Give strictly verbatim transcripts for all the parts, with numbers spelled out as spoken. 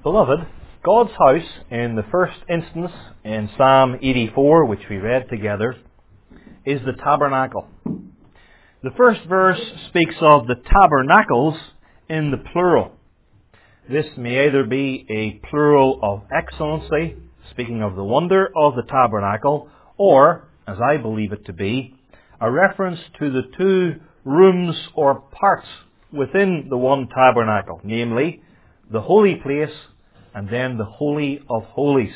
Beloved, God's house in the first instance in Psalm eighty-four, which we read together, is the tabernacle. The first verse speaks of the tabernacles in the plural. This may either be a plural of excellency, speaking of the wonder of the tabernacle, or, as I believe it to be, a reference to the two rooms or parts within the one tabernacle, namely the holy place and then the Holy of Holies.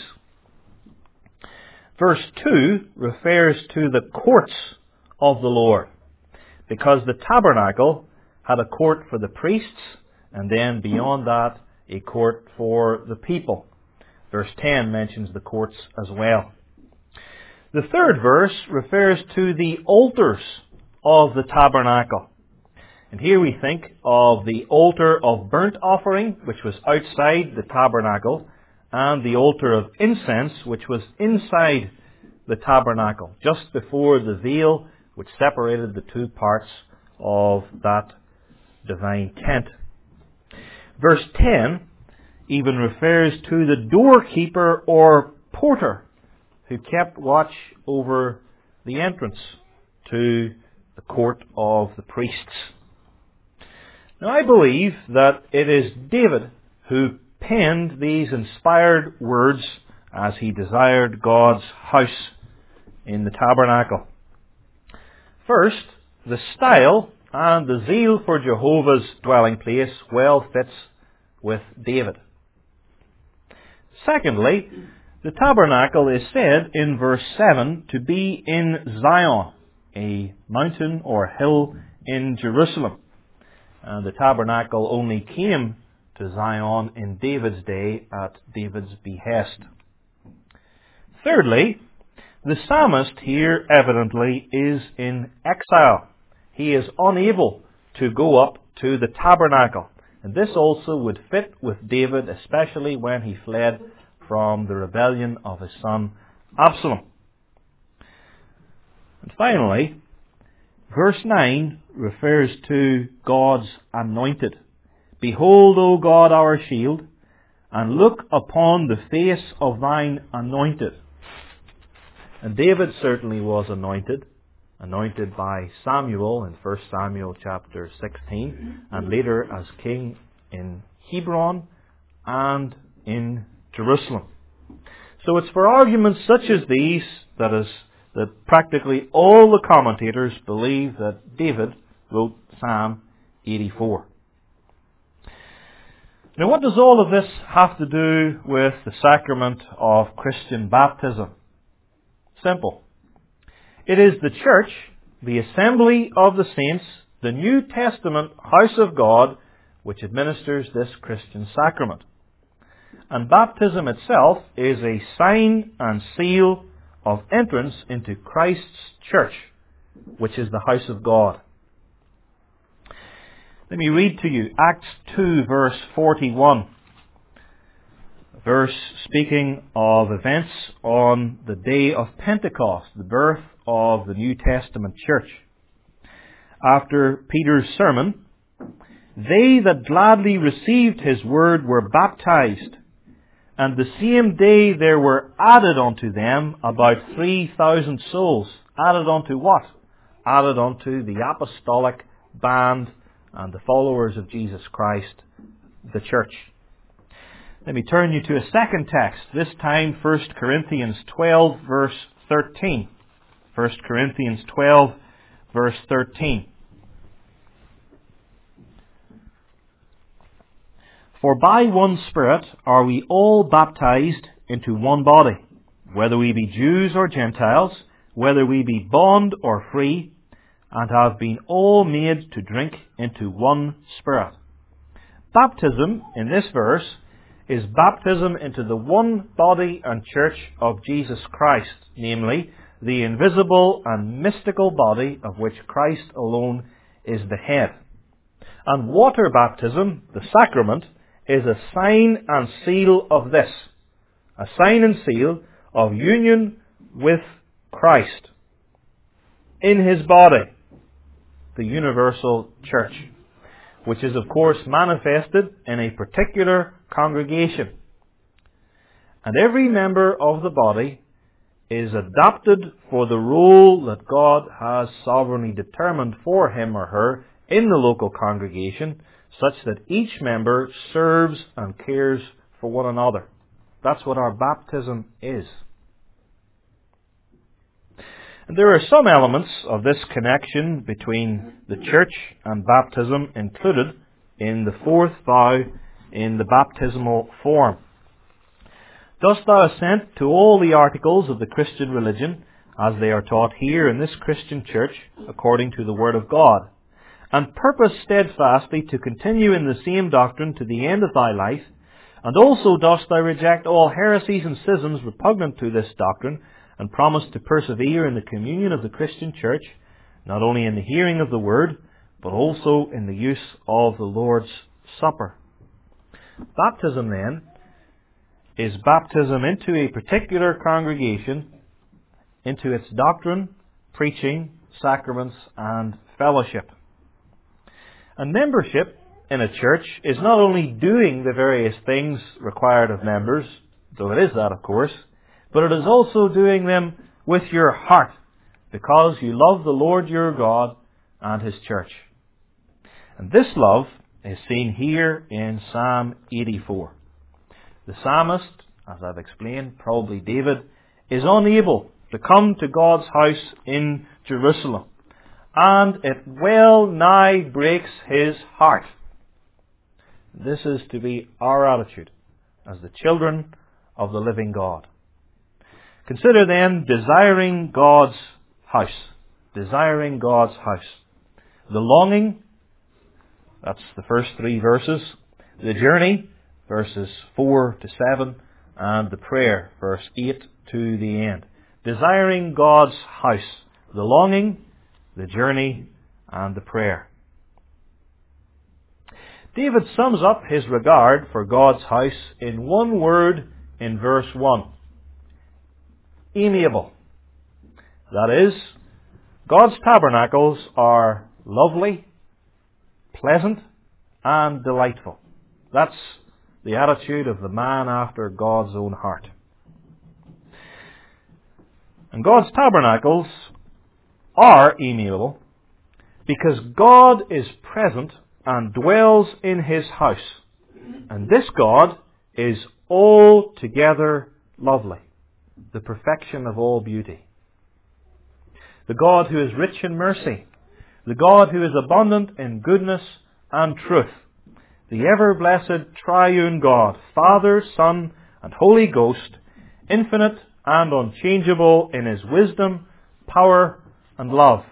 Verse two refers to the courts of the Lord, because the tabernacle had a court for the priests, and then beyond that, a court for the people. Verse ten mentions the courts as well. The third verse refers to the altars of the tabernacle. And here we think of the altar of burnt offering, which was outside the tabernacle, and the altar of incense, which was inside the tabernacle, just before the veil which separated the two parts of that divine tent. Verse ten even refers to the doorkeeper or porter who kept watch over the entrance to the court of the priests. Now, I believe that it is David who penned these inspired words as he desired God's house in the tabernacle. First, the style and the zeal for Jehovah's dwelling place well fits with David. Secondly, the tabernacle is said in verse seven to be in Zion, a mountain or hill in Jerusalem. And the tabernacle only came to Zion in David's day at David's behest. Thirdly, the psalmist here evidently is in exile. He is unable to go up to the tabernacle. And this also would fit with David, especially when he fled from the rebellion of his son Absalom. And finally, verse nine refers to God's anointed. Behold, O God, our shield, and look upon the face of thine anointed. And David certainly was anointed, anointed by Samuel in First Samuel chapter sixteen, and later as king in Hebron and in Jerusalem. So it's for arguments such as these that is that practically all the commentators believe that David wrote Psalm eighty-four. Now, what does all of this have to do with the sacrament of Christian baptism? Simple. It is the church, the assembly of the saints, the New Testament house of God, which administers this Christian sacrament. And baptism itself is a sign and seal of entrance into Christ's church, which is the house of God. Let me read to you Acts two, verse forty-one. A verse speaking of events on the day of Pentecost, the birth of the New Testament church. After Peter's sermon, they that gladly received his word were baptized, and the same day there were added unto them about three thousand souls. Added unto what? Added unto the apostolic band and the followers of Jesus Christ, the church. Let me turn you to a second text, this time First Corinthians twelve, verse thirteen. First Corinthians twelve, verse thirteen. For by one Spirit are we all baptized into one body, whether we be Jews or Gentiles, whether we be bond or free, and have been all made to drink into one Spirit. Baptism, in this verse, is baptism into the one body and church of Jesus Christ, namely, the invisible and mystical body of which Christ alone is the head. And water baptism, the sacrament, is a sign and seal of this, a sign and seal of union with Christ in his body, the universal church, which is of course manifested in a particular congregation, And every member of the body is adapted for the role that God has sovereignly determined for him or her in the local congregation, such that each member serves and cares for one another. That's what our baptism is. And there are some elements of this connection between the church and baptism included in the fourth vow in the baptismal form. Dost thou assent to all the articles of the Christian religion, as they are taught here in this Christian church, according to the Word of God, and purpose steadfastly to continue in the same doctrine to the end of thy life? And also dost thou reject all heresies and schisms repugnant to this doctrine, and promise to persevere in the communion of the Christian church, not only in the hearing of the Word, but also in the use of the Lord's Supper? Baptism, then, is baptism into a particular congregation, into its doctrine, preaching, sacraments, and fellowship. And membership in a church is not only doing the various things required of members, though it is that, of course, but it is also doing them with your heart, because you love the Lord your God and His church. And this love is seen here in Psalm eighty-four. The psalmist, as I've explained, probably David, is unable to come to God's house in Jerusalem, and it well nigh breaks his heart. This is to be our attitude as the children of the living God. Consider then desiring God's house. Desiring God's house. The longing, that's the first three verses. The journey, verses four to seven. And the prayer, verse eight to the end. Desiring God's house. The longing, the journey, and the prayer. David sums up his regard for God's house in one word in verse one. Amiable. That is, God's tabernacles are lovely, pleasant, and delightful. That's the attitude of the man after God's own heart. And God's tabernacles are amiable because God is present and dwells in His house. And this God is altogether lovely, the perfection of all beauty. The God who is rich in mercy, the God who is abundant in goodness and truth, the ever-blessed triune God, Father, Son, and Holy Ghost, infinite and unchangeable in His wisdom, power, and love.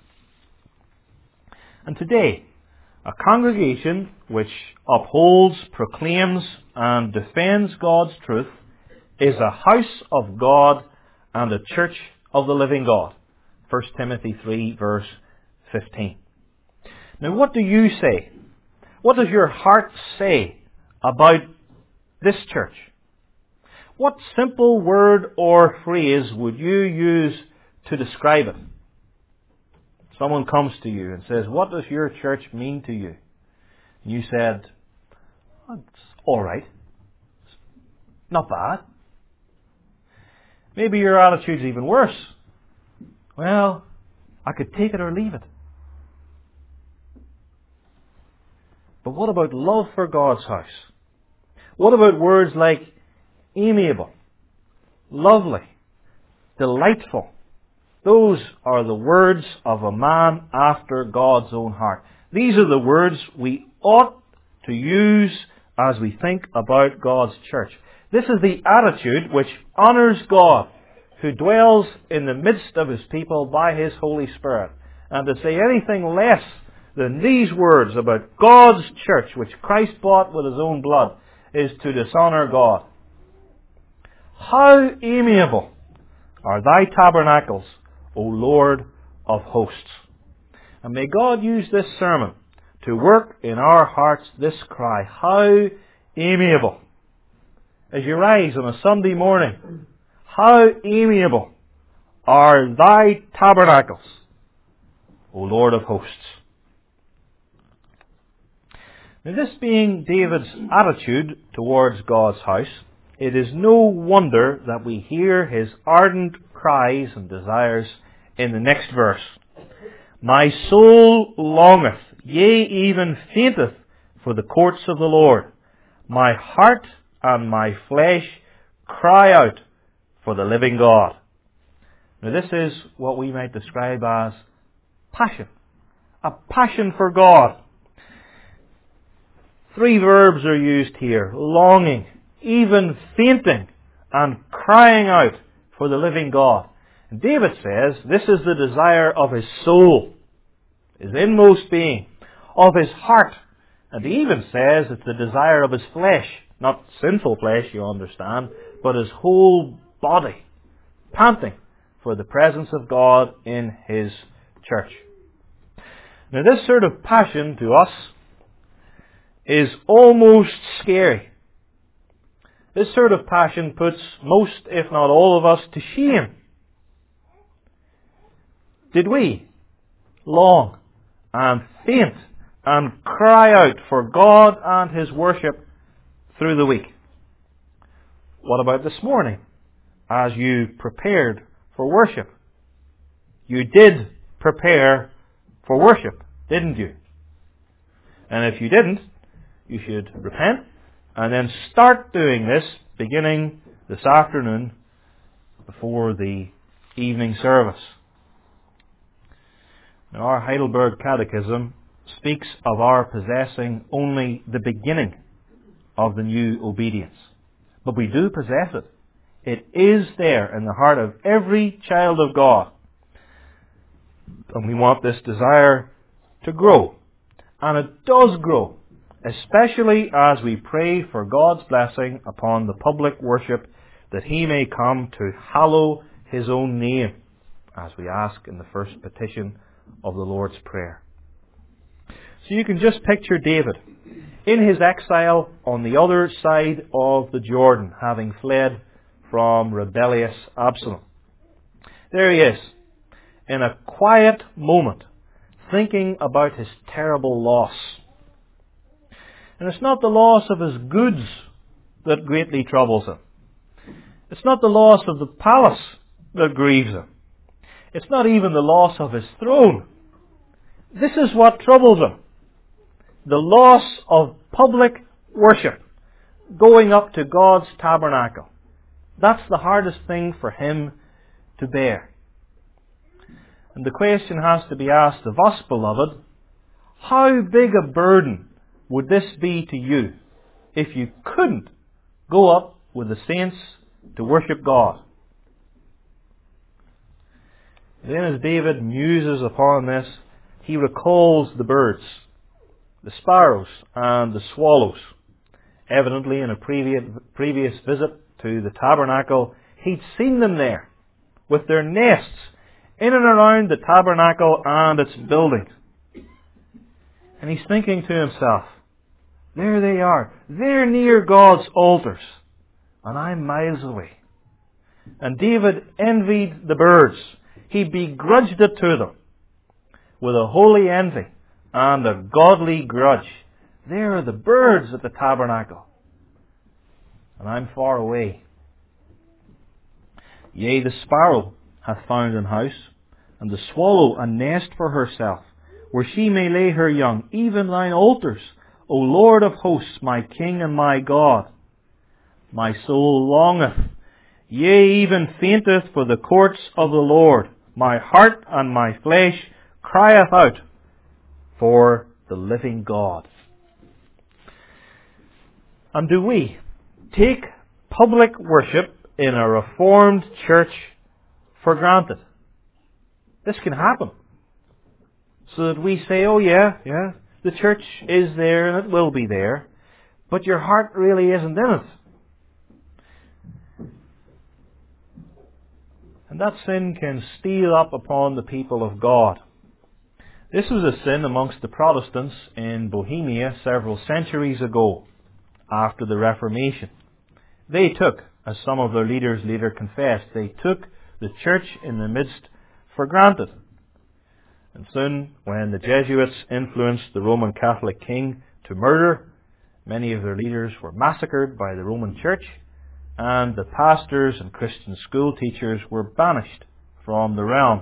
And today, a congregation which upholds, proclaims, and defends God's truth is a house of God and a church of the living God. First Timothy three, verse fifteen. Now, what do you say? What does your heart say about this church? What simple word or phrase would you use to describe it? Someone comes to you and says, "What does your church mean to you?" And you said, "Oh, it's all right. It's not bad." Maybe your attitude's even worse. "Well, I could take it or leave it." But what about love for God's house? What about words like amiable, lovely, delightful? Those are the words of a man after God's own heart. These are the words we ought to use as we think about God's church. This is the attitude which honours God, who dwells in the midst of His people by His Holy Spirit. And to say anything less than these words about God's church, which Christ bought with His own blood, is to dishonour God. How amiable are thy tabernacles, O Lord of hosts. And may God use this sermon to work in our hearts this cry, how amiable. As you rise on a Sunday morning, how amiable are thy tabernacles, O Lord of hosts. Now, this being David's attitude towards God's house, it is no wonder that we hear his ardent cries and desires in the next verse. My soul longeth, yea, even fainteth, for the courts of the Lord. My heart and my flesh cry out for the living God. Now this is what we might describe as passion. A passion for God. Three verbs are used here. Longing, even fainting, and crying out for the living God. And David says this is the desire of his soul, his inmost being, of his heart. And he even says it's the desire of his flesh. Not sinful flesh, you understand, but his whole body, panting for the presence of God in his church. Now this sort of passion to us is almost scary. This sort of passion puts most, if not all of us, to shame. Did we long and faint and cry out for God and his worship through the week? What about this morning, as you prepared for worship? You did prepare for worship, didn't you? And if you didn't, you should repent and then start doing this beginning this afternoon before the evening service. Now, our Heidelberg Catechism speaks of our possessing only the beginning of the new obedience. But we do possess it. It is there in the heart of every child of God. And we want this desire to grow. And it does grow, especially as we pray for God's blessing upon the public worship, that he may come to hallow his own name, as we ask in the first petition of the Lord's Prayer. So you can just picture David in his exile on the other side of the Jordan, having fled from rebellious Absalom. There he is, in a quiet moment, thinking about his terrible loss. And it's not the loss of his goods that greatly troubles him. It's not the loss of the palace that grieves him. It's not even the loss of his throne. This is what troubles him. The loss of public worship, going up to God's tabernacle. That's the hardest thing for him to bear. And the question has to be asked of us, beloved, how big a burden would this be to you if you couldn't go up with the saints to worship God? Then as David muses upon this, he recalls the birds, the sparrows and the swallows. Evidently in a previous, previous visit to the tabernacle, he'd seen them there with their nests in and around the tabernacle and its buildings. And he's thinking to himself, there they are. They're near God's altars. And I'm miles away. And David envied the birds. He begrudged it to them with a holy envy and a godly grudge. There are the birds at the tabernacle. And I'm far away. Yea, the sparrow hath found an house, and the swallow a nest for herself, where she may lay her young, even thine altars, O Lord of hosts, my King and my God. My soul longeth, yea, even fainteth for the courts of the Lord. My heart and my flesh crieth out for the living God. And do we take public worship in a Reformed church for granted? This can happen. So that we say, oh yeah, yeah, the church is there and it will be there, but your heart really isn't in it. And that sin can steal up upon the people of God. This was a sin amongst the Protestants in Bohemia several centuries ago, after the Reformation. They took, as some of their leaders later confessed, they took the church in the midst for granted. And soon, when the Jesuits influenced the Roman Catholic king to murder, many of their leaders were massacred by the Roman Church, and the pastors and Christian school teachers were banished from the realm.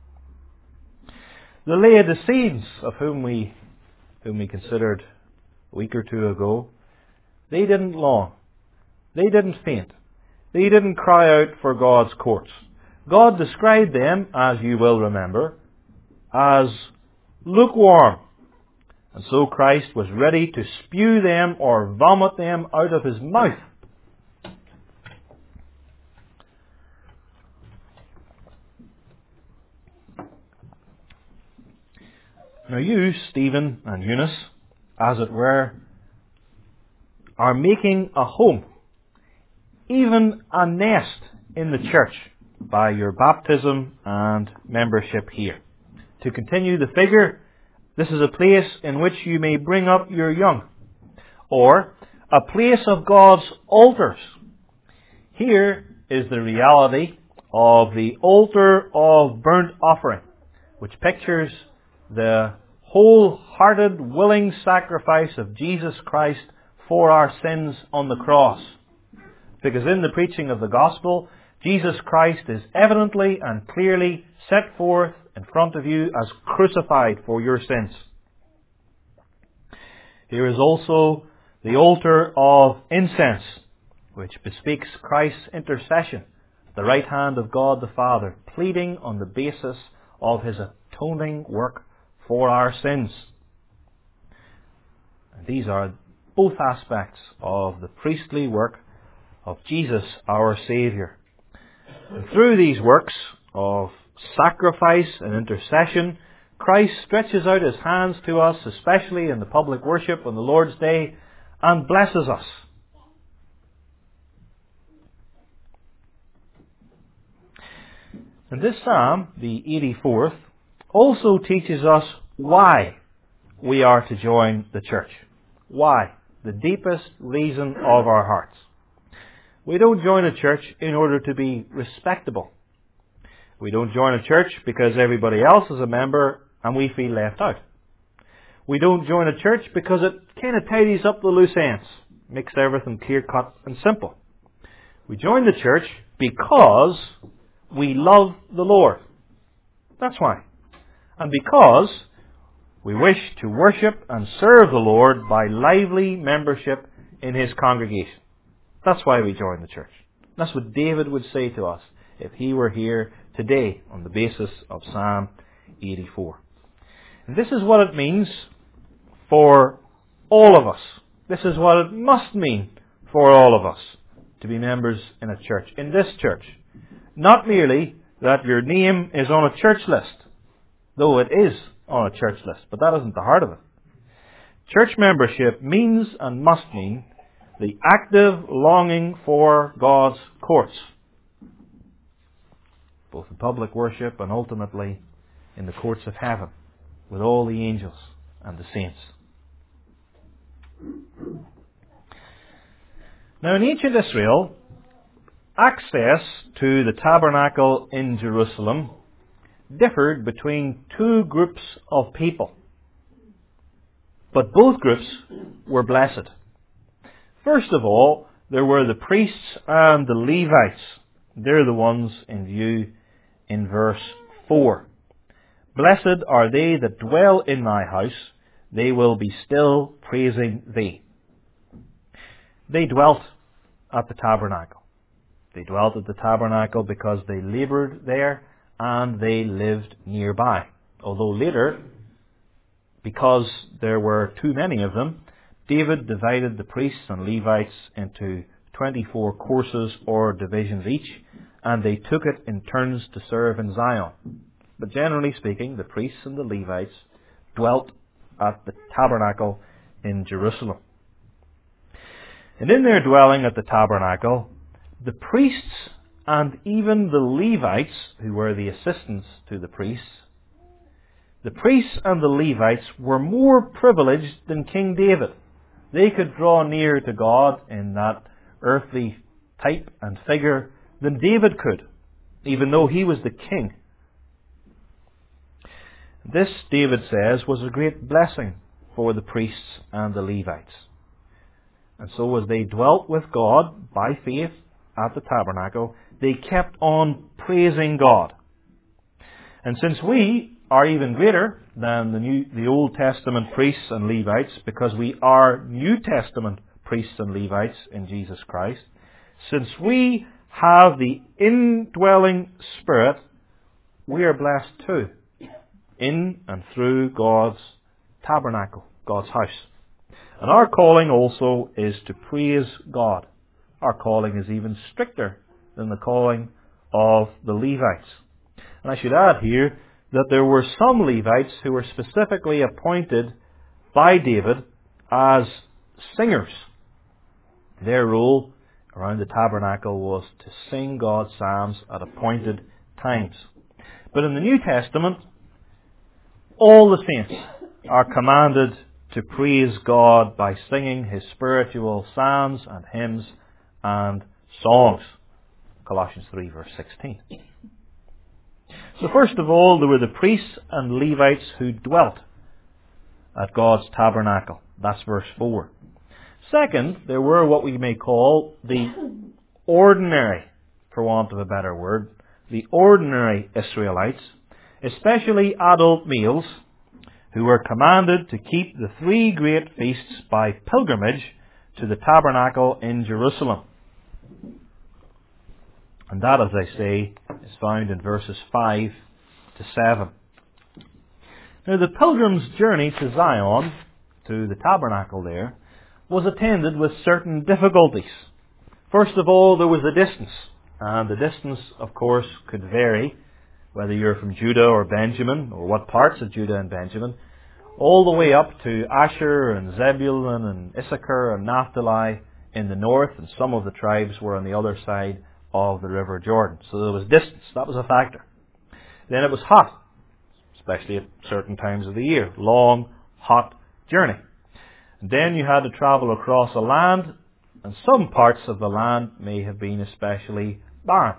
The Laodiceans, of whom we, whom we considered a week or two ago, they didn't long. They didn't faint. They didn't cry out for God's courts. God described them, as you will remember, as lukewarm. And so Christ was ready to spew them or vomit them out of his mouth. Now you, Stephen and Eunice, as it were, are making a home, even a nest in the church, by your baptism and membership here. To continue the figure, this is a place in which you may bring up your young, or a place of God's altars. Here is the reality of the altar of burnt offering, which pictures the wholehearted, willing sacrifice of Jesus Christ for our sins on the cross. Because in the preaching of the gospel, Jesus Christ is evidently and clearly set forth in front of you as crucified for your sins. Here is also the altar of incense, which bespeaks Christ's intercession at the right hand of God the Father, pleading on the basis of his atoning work for our sins. And these are both aspects of the priestly work of Jesus, our Saviour. And through these works of sacrifice and intercession, Christ stretches out his hands to us, especially in the public worship on the Lord's Day, and blesses us. And this psalm, the eighty-fourth, also teaches us why we are to join the church. Why? The deepest reason of our hearts. We don't join a church in order to be respectable. We don't join a church because everybody else is a member and we feel left out. We don't join a church because it kind of tidies up the loose ends, makes everything clear-cut and simple. We join the church because we love the Lord. That's why. And because we wish to worship and serve the Lord by lively membership in his congregation. That's why we join the church. That's what David would say to us if he were here today on the basis of Psalm eighty-four. And this is what it means for all of us. This is what it must mean for all of us to be members in a church, in this church. Not merely that your name is on a church list, though it is on a church list, but that isn't the heart of it. Church membership means and must mean the active longing for God's courts, both in public worship and ultimately in the courts of heaven, with all the angels and the saints. Now in ancient Israel, access to the tabernacle in Jerusalem differed between two groups of people. But both groups were blessed. First of all, there were the priests and the Levites. They're the ones in view in verse four. Blessed are they that dwell in thy house, they will be still praising thee. They dwelt at the tabernacle. They dwelt at the tabernacle because they laboured there and they lived nearby. Although later, because there were too many of them, David divided the priests and Levites into twenty-four courses or divisions each, and they took it in turns to serve in Zion. But generally speaking, the priests and the Levites dwelt at the tabernacle in Jerusalem. And in their dwelling at the tabernacle, the priests and even the Levites, who were the assistants to the priests, the priests and the Levites were more privileged than King David. They could draw near to God in that earthly type and figure than David could, even though he was the king. This, David says, was a great blessing for the priests and the Levites. And so as they dwelt with God by faith at the tabernacle, they kept on praising God. And since we are even greater than the New, the Old Testament priests and Levites, because we are New Testament priests and Levites in Jesus Christ, since we have the indwelling Spirit, we are blessed too, in and through God's tabernacle, God's house. And our calling also is to praise God. Our calling is even stricter than the calling of the Levites. And I should add here that there were some Levites who were specifically appointed by David as singers. Their role around the tabernacle was to sing God's psalms at appointed times. But in the New Testament, all the saints are commanded to praise God by singing His spiritual psalms and hymns and songs. Colossians three verse sixteen. So first of all, there were the priests and Levites who dwelt at God's tabernacle. That's verse four. Second, there were what we may call the ordinary, for want of a better word, the ordinary Israelites, especially adult males, who were commanded to keep the three great feasts by pilgrimage to the tabernacle in Jerusalem. And that, as I say, is found in verses five to seven. Now, the pilgrim's journey to Zion, to the tabernacle there, was attended with certain difficulties. First of all, there was the distance. And the distance, of course, could vary, whether you're from Judah or Benjamin, or what parts of Judah and Benjamin, all the way up to Asher and Zebulun and Issachar and Naphtali in the north, and some of the tribes were on the other side of the River Jordan. So there was distance. That was a factor. Then it was hot, especially at certain times of the year. Long, hot journey. And then you had to travel across a land, and some parts of the land may have been especially barren.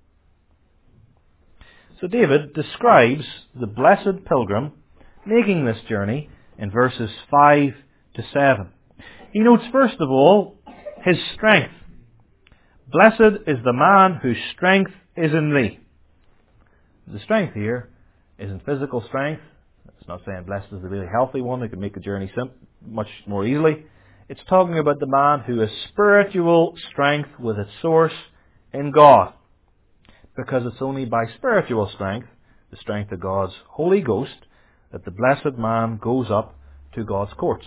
So David describes the blessed pilgrim making this journey in verses five to seven. He notes first of all his strength. Blessed is the man whose strength is in thee. The strength here isn't physical strength. It's not saying blessed is the really healthy one who can make the journey sim- much more easily. It's talking about the man who has spiritual strength with its source in God. Because it's only by spiritual strength, the strength of God's Holy Ghost, that the blessed man goes up to God's courts.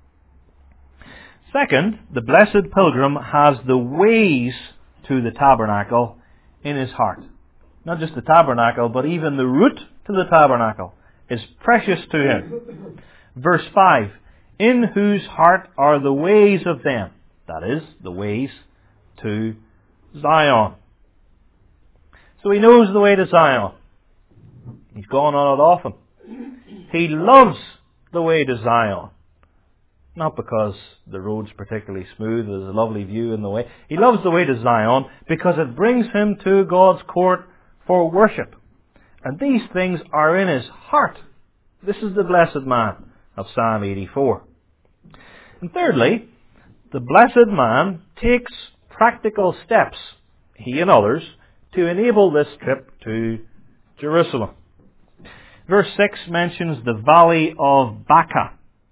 Second, the blessed pilgrim has the ways to the tabernacle in his heart. Not just the tabernacle, but even the route to the tabernacle is precious to him. Verse five, in whose heart are the ways of them, that is, the ways to Zion. So he knows the way to Zion. He's gone on it often. He loves the way to Zion. Not because the road's particularly smooth, there's a lovely view in the way. He loves the way to Zion because it brings him to God's court for worship. And these things are in his heart. This is the blessed man of Psalm eighty-four. And thirdly, the blessed man takes practical steps, he and others, to enable this trip to Jerusalem. Verse six mentions the valley of Baca.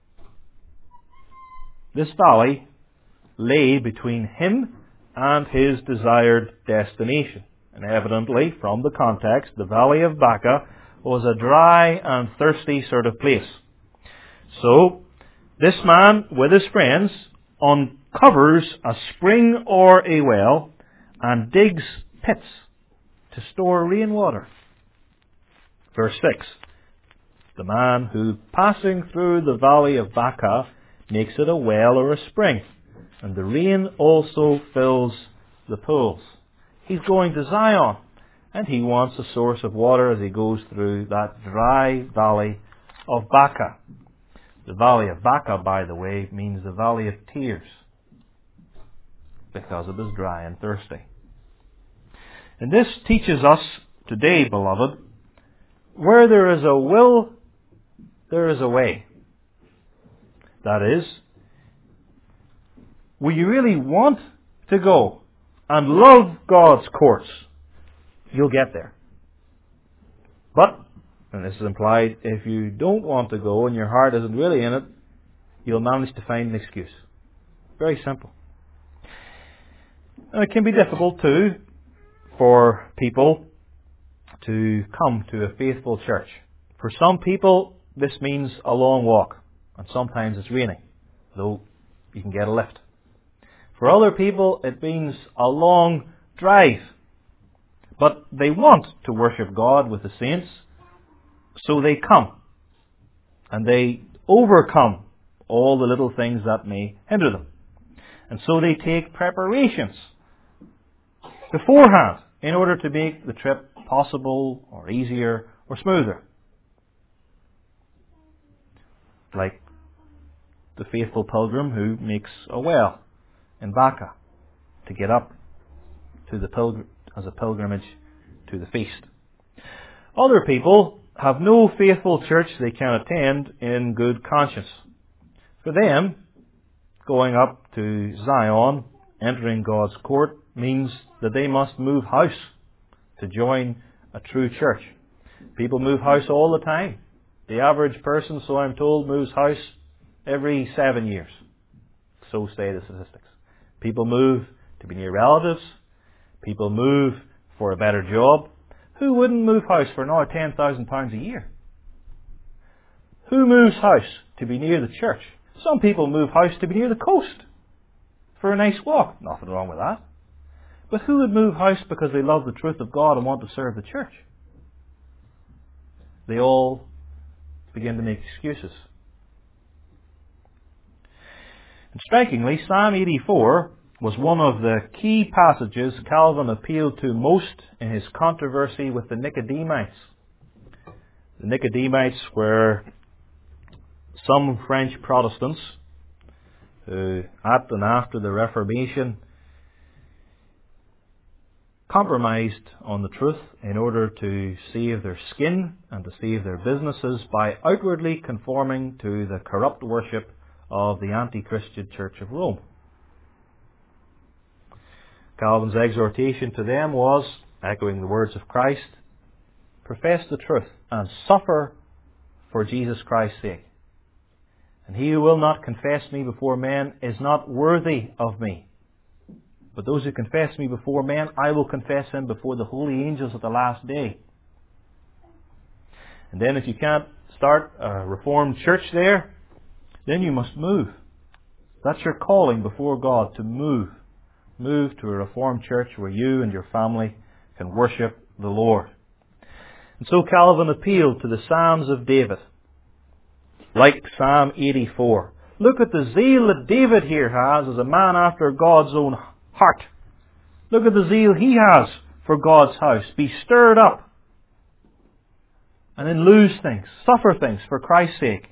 This valley lay between him and his desired destination. And evidently, from the context, the valley of Baca was a dry and thirsty sort of place. So, this man, with his friends, uncovers a spring or a well and digs pits to store rainwater. Verse six, the man who, passing through the valley of Baca, makes it a well or a spring, and the rain also fills the pools. He's going to Zion, and he wants a source of water as he goes through that dry valley of Baca. The valley of Baca, by the way, means the valley of tears, because it is dry and thirsty. And this teaches us today, beloved, where there is a will, there is a way. That is, will you really want to go and love God's courts, you'll get there. But, and this is implied, if you don't want to go and your heart isn't really in it, you'll manage to find an excuse. Very simple. And it can be difficult too for people to come to a faithful church. For some people, this means a long walk, and sometimes it's raining, though you can get a lift. For other people, it means a long drive. But they want to worship God with the saints, so they come. And they overcome all the little things that may hinder them. And so they take preparations beforehand in order to make the trip possible or easier or smoother. Like the faithful pilgrim who makes a well in Baca to get up to the pilgrim as a pilgrimage to the feast. Other people have no faithful church they can attend in good conscience. For them, going up to Zion, entering God's court, means that they must move house to join a true church. People move house all the time. The average person, so I'm told, moves house every seven years. So say the statistics. People move to be near relatives. People move for a better job. Who wouldn't move house for another ten thousand pounds a year? Who moves house to be near the church? Some people move house to be near the coast for a nice walk. Nothing wrong with that. But who would move house because they love the truth of God and want to serve the church? They all begin to make excuses. And strikingly, Psalm eighty-four was one of the key passages Calvin appealed to most in his controversy with the Nicodemuites. The Nicodemuites were some French Protestants who, at and after the Reformation, compromised on the truth in order to save their skin and to save their businesses by outwardly conforming to the corrupt worship of the anti-Christian Church of Rome. Calvin's exhortation to them was, echoing the words of Christ, profess the truth and suffer for Jesus Christ's sake. And he who will not confess me before men is not worthy of me. But those who confess me before men, I will confess him before the holy angels at the last day. And then if you can't start a Reformed church there, then you must move. That's your calling before God, to move. Move to a Reformed church where you and your family can worship the Lord. And so Calvin appealed to the Psalms of David, like Psalm eighty-four. Look at the zeal that David here has as a man after God's own heart. Look at the zeal he has for God's house. Be stirred up and then lose things, suffer things for Christ's sake.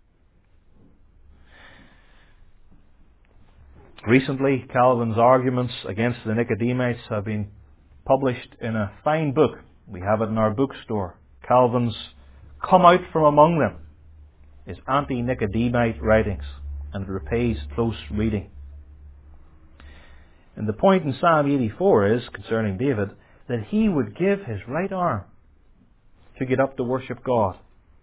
Recently, Calvin's arguments against the Nicodemuites have been published in a fine book. We have it in our bookstore. Calvin's Come Out From Among Them is anti-Nicodemite writings, and it repays close reading. And the point in Psalm eighty-four is, concerning David, that he would give his right arm to get up to worship God.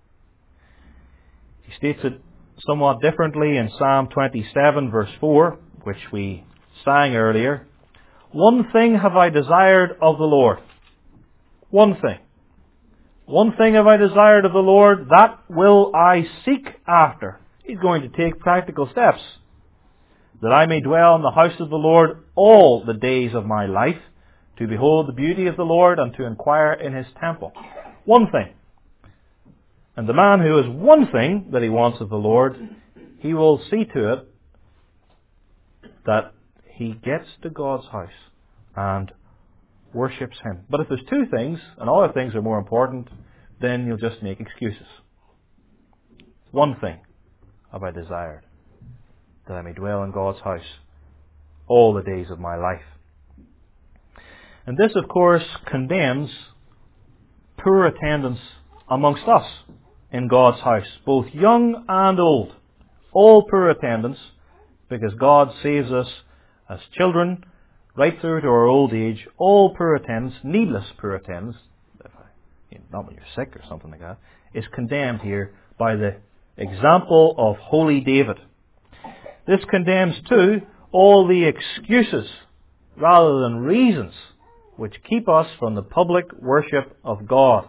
He states it somewhat differently in Psalm twenty-seven, verse four, which we sang earlier. One thing have I desired of the Lord. One thing. One thing have I desired of the Lord, that will I seek after. He's going to take practical steps. That I may dwell in the house of the Lord all the days of my life, to behold the beauty of the Lord and to inquire in his temple. One thing. And the man who has one thing that he wants of the Lord, he will see to it that he gets to God's house and worships him. But if there's two things, and other things are more important, then you'll just make excuses. One thing have I desired, that I may dwell in God's house all the days of my life. And this, of course, condemns poor attendance amongst us in God's house, both young and old. All poor attendance, because God saves us as children right through to our old age, all poor attendance, needless poor attendance, not when you're sick or something like that, is condemned here by the example of holy David. This condemns too all the excuses rather than reasons which keep us from the public worship of God.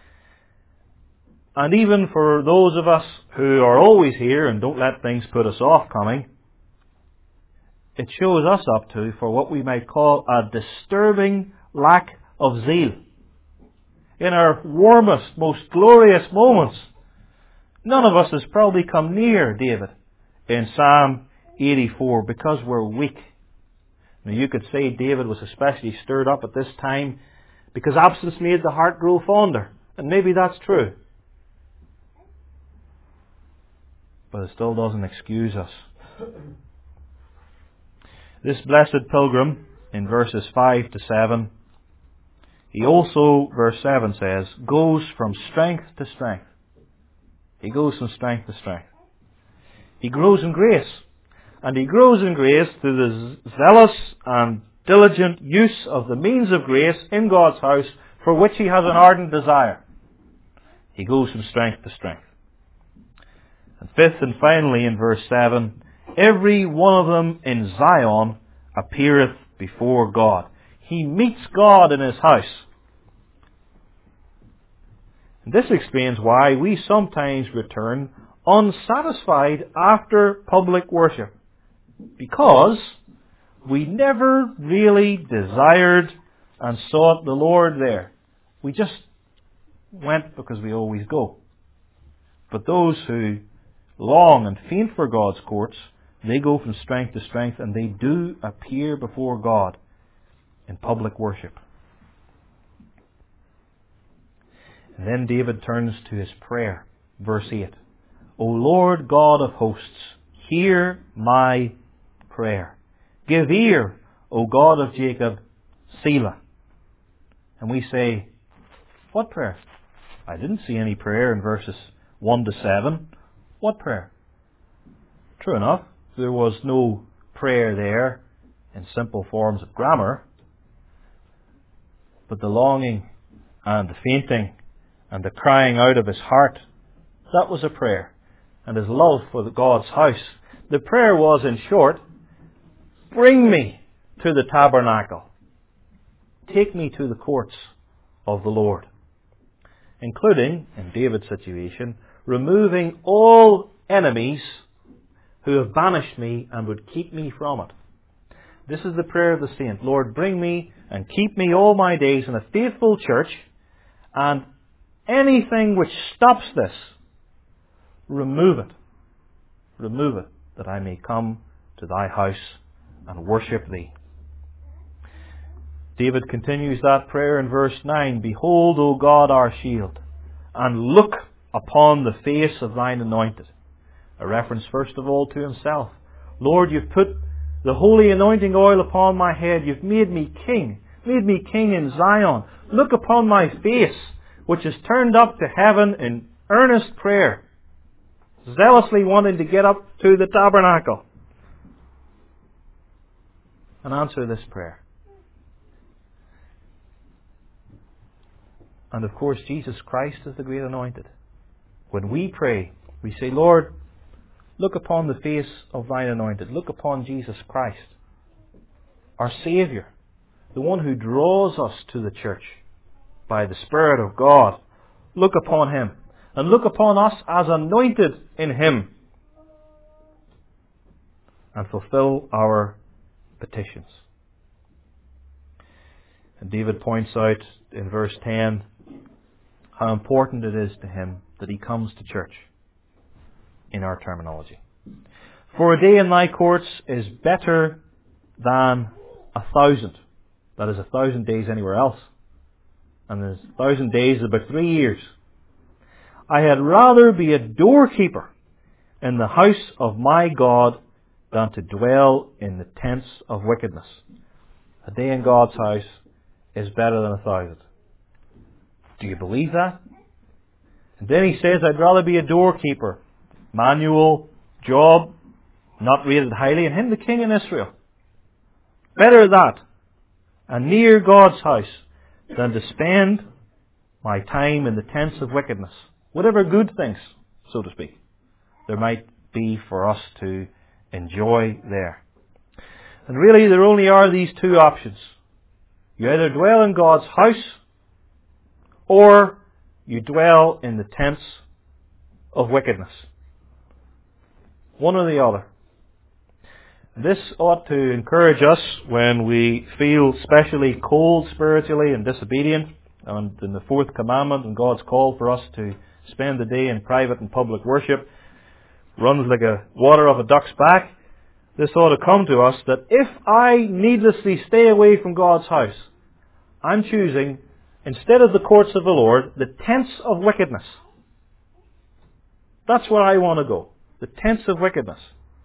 And even for those of us who are always here and don't let things put us off coming, it shows us up to for what we might call a disturbing lack of zeal. In our warmest, most glorious moments, none of us has probably come near David in Psalm eighty-four because we're weak. Now you could say David was especially stirred up at this time because absence made the heart grow fonder. And maybe that's true. But it still doesn't excuse us. This blessed pilgrim, in verses five to seven, he also, verse seven says, goes from strength to strength. He goes from strength to strength. He grows in grace. And he grows in grace through the zealous and diligent use of the means of grace in God's house for which he has an ardent desire. He goes from strength to strength. And fifth and finally in verse seven, every one of them in Zion appeareth before God. He meets God in his house. And this explains why we sometimes return unsatisfied after public worship. Because we never really desired and sought the Lord there. We just went because we always go. But those who long and faint for God's courts, they go from strength to strength and they do appear before God in public worship. And then David turns to his prayer. Verse eight. O Lord God of hosts, hear my prayer. Give ear, O God of Jacob, Selah. And we say, what prayer? I didn't see any prayer in verses one to seven. What prayer? True enough, there was no prayer there in simple forms of grammar. But the longing and the fainting and the crying out of his heart, that was a prayer. And his love for God's house. The prayer was, in short, bring me to the tabernacle. Take me to the courts of the Lord. Including, in David's situation, removing all enemies who have banished me and would keep me from it. This is the prayer of the saint. Lord, bring me and keep me all my days in a faithful church, and anything which stops this, remove it. Remove it, that I may come to thy house and worship thee. David continues that prayer in verse nine. Behold, O God, our shield, and look upon the face of thine anointed. A reference first of all to himself. Lord, you've put the holy anointing oil upon my head. You've made me king. Made me king in Zion. Look upon my face, which is turned up to heaven in earnest prayer. Zealously wanting to get up to the tabernacle. And answer this prayer. And of course, Jesus Christ is the great anointed. When we pray, we say, Lord, look upon the face of thine anointed. Look upon Jesus Christ, our Saviour, the one who draws us to the church by the Spirit of God. Look upon him. And look upon us as anointed in him. And fulfill our petitions. And David points out in verse ten how important it is to him that he comes to church, in our terminology. For a day in thy courts is better than a thousand. That is a thousand days anywhere else. And a thousand days is about three years. I had rather be a doorkeeper in the house of my God than to dwell in the tents of wickedness. A day in God's house is better than a thousand. Do you believe that? And then he says, I'd rather be a doorkeeper. Manual job, not rated highly, and him the king in Israel. Better that and near God's house than to spend my time in the tents of wickedness. Whatever good things, so to speak, there might be for us to enjoy there. And really there only are these two options. You either dwell in God's house or you dwell in the tents of wickedness. One or the other. This ought to encourage us when we feel especially cold spiritually and disobedient, and in the fourth commandment and God's call for us to spend the day in private and public worship runs like a water off a duck's back. This ought to come to us that if I needlessly stay away from God's house, I'm choosing, instead of the courts of the Lord, the tents of wickedness. That's where I want to go. The tents of wickedness.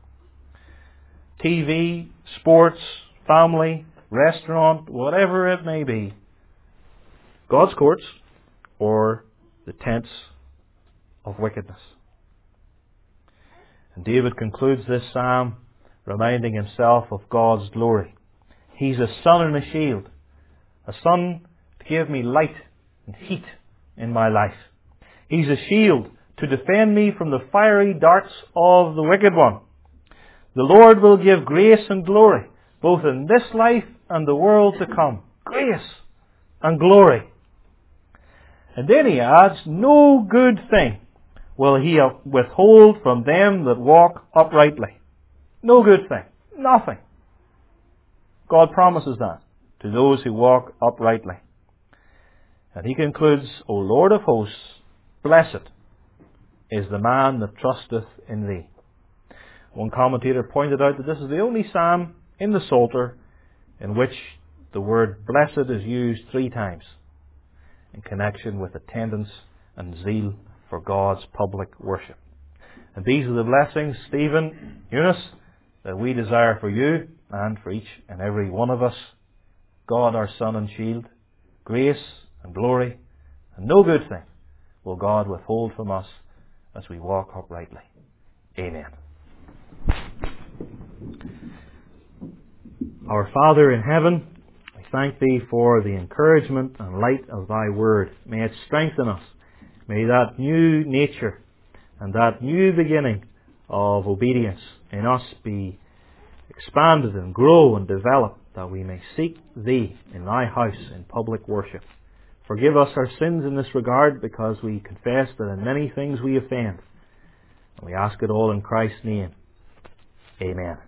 T V, sports, family, restaurant, whatever it may be. God's courts or the tents of wickedness. And David concludes this psalm reminding himself of God's glory. He's a sun and a shield. A sun to give me light and heat in my life. He's a shield to defend me from the fiery darts of the wicked one. The Lord will give grace and glory, both in this life and the world to come. Grace and glory. And then he adds, no good thing will he withhold from them that walk uprightly. No good thing. Nothing. God promises that to those who walk uprightly. And he concludes, O Lord of hosts, blessed is the man that trusteth in thee. One commentator pointed out that this is the only psalm in the Psalter in which the word blessed is used three times in connection with attendance and zeal for God's public worship. And these are the blessings, Stephen, Eunice, that we desire for you and for each and every one of us. God our sun and shield, grace and glory, and no good thing will God withhold from us as we walk uprightly. Amen. Our Father in heaven, I thank Thee for the encouragement and light of Thy Word. May it strengthen us. May that new nature and that new beginning of obedience in us be expanded and grow and develop, that we may seek Thee in Thy house in public worship. Forgive us our sins in this regard, because we confess that in many things we offend. And we ask it all in Christ's name. Amen.